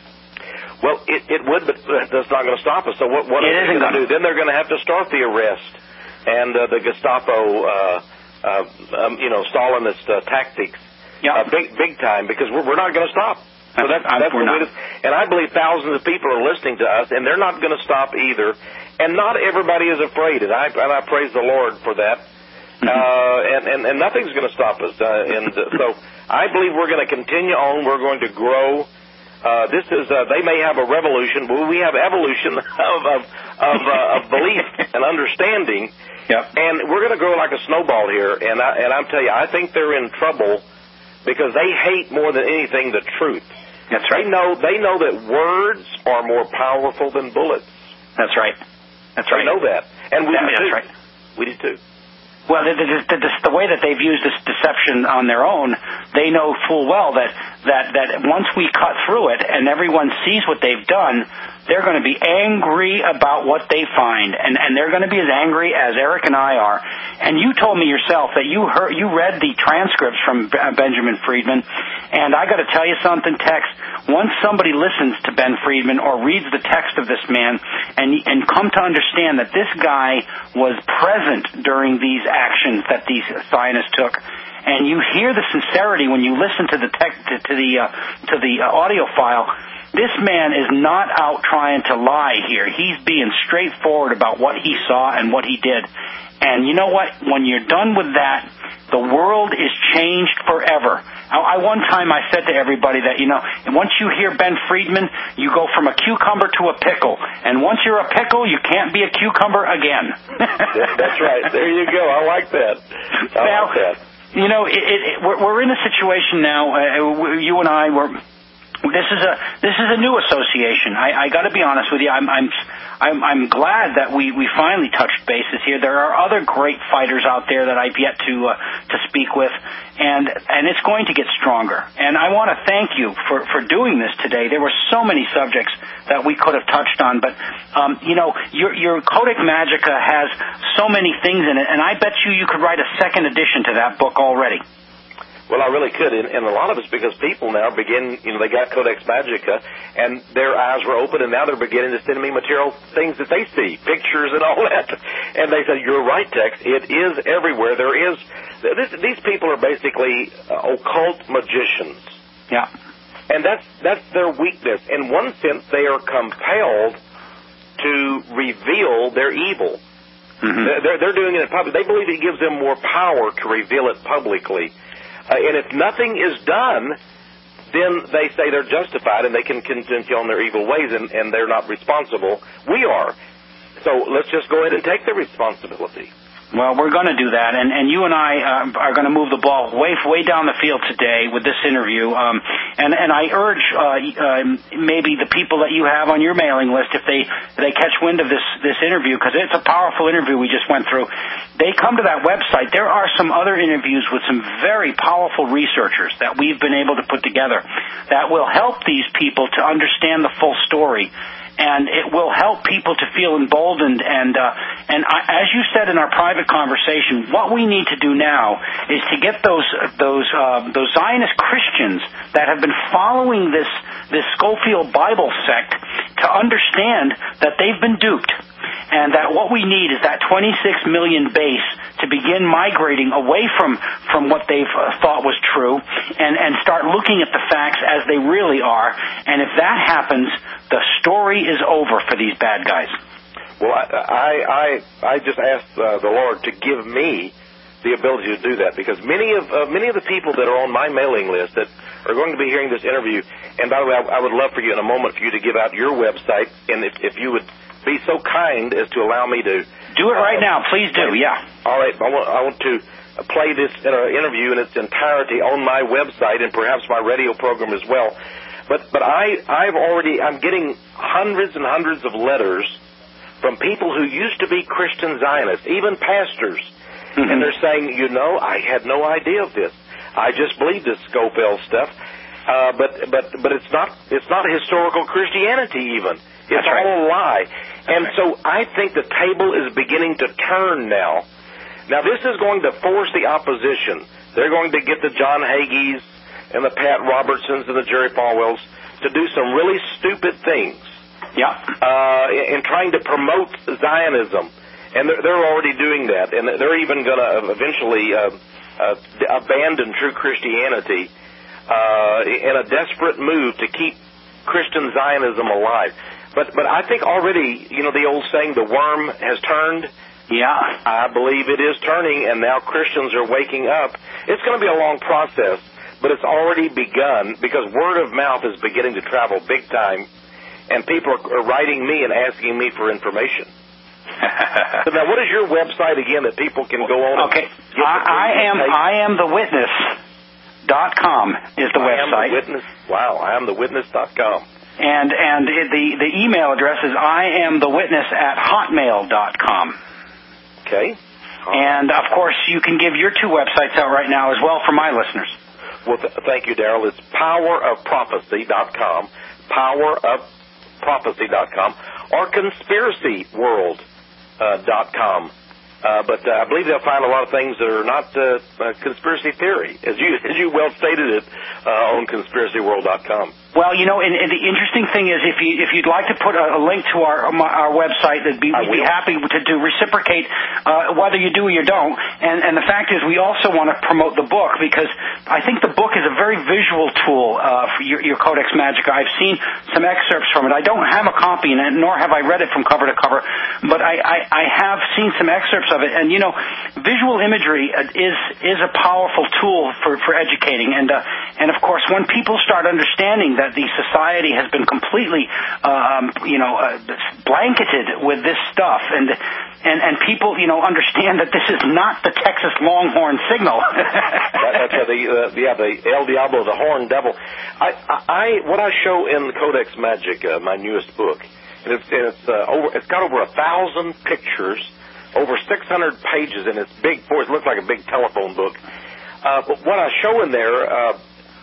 Well, it, it would, but that's not going to stop us. So what, what are they going to do? Then they're going to have to start the arrest and uh, the Gestapo, uh, uh, um, you know, Stalinist uh, tactics, yeah. uh, big big time, because we're, we're not going to stop. So that's, that's that's what it is. And I believe thousands of people are listening to us, and they're not going to stop either. And not everybody is afraid, and I, and I praise the Lord for that. Mm-hmm. Uh, and, and, and nothing's going to stop us. Uh, and uh, so I believe we're going to continue on. We're going to grow. Uh, this is, uh, they may have a revolution, but we have evolution of, of, of, uh, of belief and understanding. Yep. And we're going to grow like a snowball here. And I, and I'm telling you, I think they're in trouble because they hate more than anything the truth. That's right. They know, they know that words are more powerful than bullets. That's right. That's right. They know that. And we that, do that's too. right. We do too. Well, the, the, the, the way that they've used this deception on their own, they know full well that, that, that once we cut through it and everyone sees what they've done, they're going to be angry about what they find, and, and they're going to be as angry as Eric and I are. And you told me yourself that you heard, you read the transcripts from Benjamin Friedman, and I got to tell you something, Tex. Once somebody listens to Ben Friedman or reads the text of this man and and come to understand that this guy was present during these actions that these Zionists took, and you hear the sincerity when you listen to the text, to, to the uh, to the uh, audio file. This man is not out trying to lie here. He's being straightforward about what he saw and what he did. And you know what? When you're done with that, the world is changed forever. I, I one time I said to everybody that, you know, once you hear Ben Friedman, you go from a cucumber to a pickle. And once you're a pickle, you can't be a cucumber again. That's right. There you go. I like that. I now, like that. You know, it, it, it, we're, we're in a situation now, uh, you and I were... This is a this is a new association. I, I got to be honest with you. I'm I'm I'm I'm glad that we, we finally touched bases here. There are other great fighters out there that I've yet to uh, to speak with, and and it's going to get stronger. And I want to thank you for, for doing this today. There were so many subjects that we could have touched on, but um, you know, your your Codex Magica has so many things in it, and I bet you you could write a second edition to that book already. Well, I really could, and, and a lot of it's because people now begin, you know, they got Codex Magica, and their eyes were open, and now they're beginning to send me material, things that they see, pictures and all that. And they said, you're right, Tex, it is everywhere. There is, this, these people are basically uh, occult magicians. Yeah. And that's, that's their weakness. In one sense, they are compelled to reveal their evil. Mm-hmm. They're, they're doing it in public. They believe it gives them more power to reveal it publicly. Uh, and if nothing is done, then they say they're justified and they can continue on their evil ways, and, and they're not responsible. We are. So let's just go ahead and take the responsibility. Well, we're going to do that, and, and you and I uh, are going to move the ball way way down the field today with this interview. Um, and, and I urge uh, uh, maybe the people that you have on your mailing list, if they they catch wind of this this interview, because it's a powerful interview we just went through, they come to that website. There are some other interviews with some very powerful researchers that we've been able to put together that will help these people to understand the full story. And it will help people to feel emboldened. And uh, and I, as you said in our private conversation, what we need to do now is to get those those uh, those Zionist Christians that have been following this this Scofield Bible sect to understand that they've been duped, and that what we need is that twenty-six million base to begin migrating away from from what they've uh, thought was true, and and start looking at the facts as they really are. And if that happens, the story is over for these bad guys. Well, I I I, I just asked uh, the Lord to give me the ability to do that, because many of uh, many of the people that are on my mailing list that are going to be hearing this interview, and by the way, I, I would love for you in a moment for you to give out your website, and if, if you would be so kind as to allow me to do it right uh, now, please do. Yeah. All right, I want I want to play this interview in its entirety on my website and perhaps my radio program as well. But but I I've already I'm getting hundreds and hundreds of letters from people who used to be Christian Zionists, even pastors, mm-hmm. and they're saying, you know, I had no idea of this. I just believed this Scofield stuff, uh, but but but it's not it's not historical Christianity even. It's That's right. all a lie. That's and right. so I think the table is beginning to turn now. Now this is going to force the opposition. They're going to get the John Hagees and the Pat Robertsons and the Jerry Falwells to do some really stupid things. Yeah. Uh, in trying to promote Zionism. And they're, they're already doing that. And they're even going to eventually uh, uh, abandon true Christianity uh, in a desperate move to keep Christian Zionism alive. But but I think already, you know, the old saying, the worm has turned. Yeah. I believe it is turning, and now Christians are waking up. It's going to be a long process, but it's already begun, because word of mouth is beginning to travel big time, and people are writing me and asking me for information. So now, what is your website again that people can go on? Okay, and I, I am I am the witness dot com is the I website. Am the witness. Wow, I am the witness dot com. And and it, the the email address is I am the witness at hotmail dot com. Okay. And of course, you can give your two websites out right now as well for my listeners. Well, th- thank you, Daryl. It's power of prophecy dot com, power of prophecy dot com, or conspiracy world dot com. Uh, but uh, I believe they'll find a lot of things that are not uh, uh, conspiracy theory, as you as you well stated it uh, on conspiracy world dot com. Well, you know, and, and the interesting thing is, if you if you'd like to put a, a link to our our website, that'd be we'd be happy to, to reciprocate uh, whether you do or you don't. And and the fact is, we also want to promote the book, because I think the book is a very visual tool uh, for your, your Codex Magica. I've seen some excerpts from it. I don't have a copy, in it, nor have I read it from cover to cover, but I I, I have seen some excerpts of it. And you know, visual imagery is is a powerful tool for for educating. And uh, and of course, when people start understanding that that the society has been completely, um, you know, uh, blanketed with this stuff, and and and people, you know, understand that this is not the Texas Longhorn signal. that, that's uh, the uh, yeah the El Diablo, the Horn Devil. I, I what I show in the Codex Magica, my newest book, and it's it's uh, over. It's got over a thousand pictures, over six hundred pages, and it's big. It looks like a big telephone book. Uh, but what I show in there uh,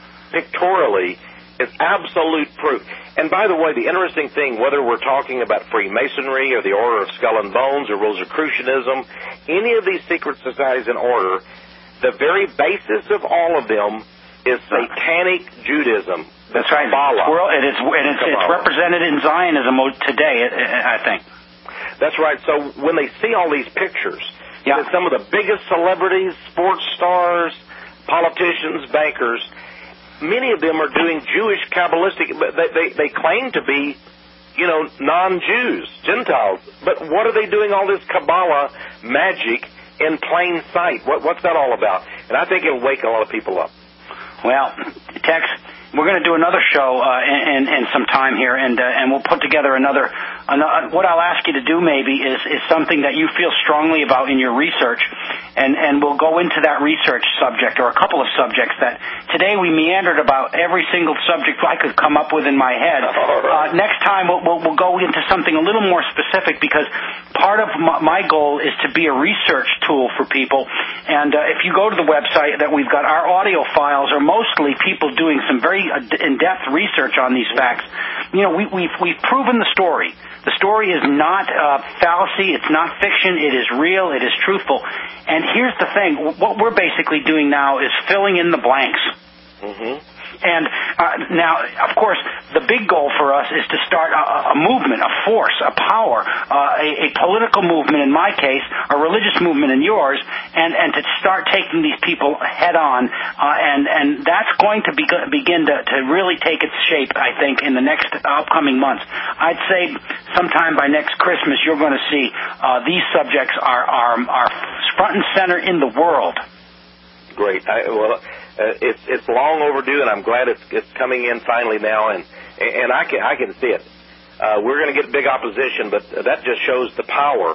pictorially is absolute proof. And by the way, the interesting thing, whether we're talking about Freemasonry or the Order of Skull and Bones or Rosicrucianism, any of these secret societies in order, the very basis of all of them is satanic Judaism. That's right. Kabbalah. And it's, and it's, it's represented in Zionism today, I think. That's right. So when they see all these pictures, yeah. some of the biggest celebrities, sports stars, politicians, bankers, many of them are doing Jewish Kabbalistic, but they, they, they claim to be, you know, non-Jews, Gentiles. But what are they doing all this Kabbalah magic in plain sight. What, what's that all about? And I think it'll wake a lot of people up. Well, Tex, we're going to do another show uh, in, in, in some time here, and uh, and we'll put together another, another. What I'll ask you to do maybe is is something that you feel strongly about in your research, and and we'll go into that research subject or a couple of subjects that today we meandered about every single subject I could come up with in my head. Uh, next time we'll, we'll we'll go into something a little more specific, because part of my, my goal is to be a research tool for people. And uh, if you go to the website that we've got, our audio files are mostly people doing some very in-depth research on these facts. You know, we, we've, we've proven the story. The story is not uh, fallacy. It's not fiction. It is real. It is truthful. And here's the thing. What we're basically doing now is filling in the blanks. Mm-hmm. And uh, now, of course, the big goal for us is to start a, a movement, a force, a power, uh, a, a political movement in my case, a religious movement in yours, and, and to start taking these people head on. Uh, and, and that's going to be, begin to, to really take its shape, I think, in the next upcoming months. I'd say sometime by next Christmas you're going to see uh, these subjects are, are, are front and center in the world. Great. I, well, uh, it's it's long overdue, and I'm glad it's it's coming in finally now, and and I can I can see it. Uh, we're going to get big opposition, but that just shows the power.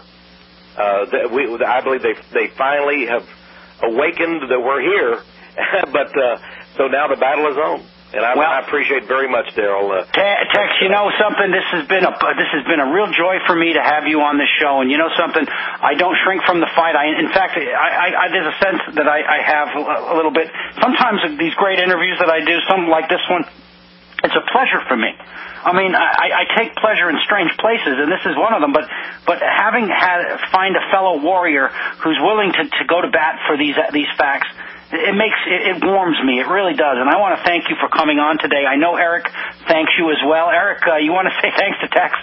Uh, that we I believe they they finally have awakened that we're here, but uh, so now the battle is on. And I, well, I appreciate very much, Daryl. Uh, Tex, you know something? This has been a this has been a real joy for me to have you on this show. And you know something? I don't shrink from the fight. I, in fact, I, I, I, there's a sense that I, I have a, a little bit. Sometimes these great interviews that I do, some like this one, it's a pleasure for me. I mean, I, I take pleasure in strange places, and this is one of them. But but having had find a fellow warrior who's willing to, to go to bat for these these facts. It makes it, it warms me. It really does. And I want to thank you for coming on today. I know Eric thanks you as well. Eric, uh, you want to say thanks to Tex?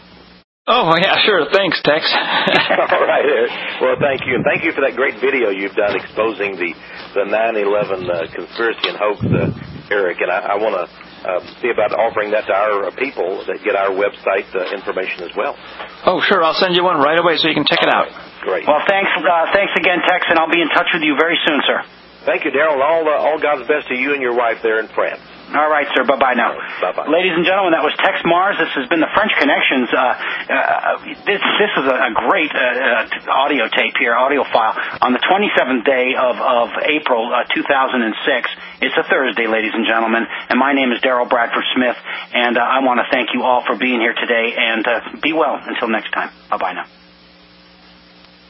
Oh, yeah, sure. Thanks, Tex. All right, Eric. Well, thank you. And thank you for that great video you've done exposing the, the nine eleven uh, conspiracy and hoax, uh, Eric. And I, I want to uh, see about offering that to our people that get our website uh, information as well. Oh, sure. I'll send you one right away so you can check it out. Great. Well, thanks, uh, thanks again, Tex, and I'll be in touch with you very soon, sir. Thank you, Daryl. All, uh, all God's best to you and your wife there in France. All right, sir. Bye-bye now. Bye-bye. Ladies and gentlemen, that was Tex Mars. This has been the French Connections. Uh, uh, this this is a, a great uh, uh, audio tape here, audio file, on the twenty-seventh day of, of April uh, two thousand six. It's a Thursday, ladies and gentlemen, and my name is Daryl Bradford Smith, and uh, I want to thank you all for being here today, and uh, be well until next time. Bye-bye now.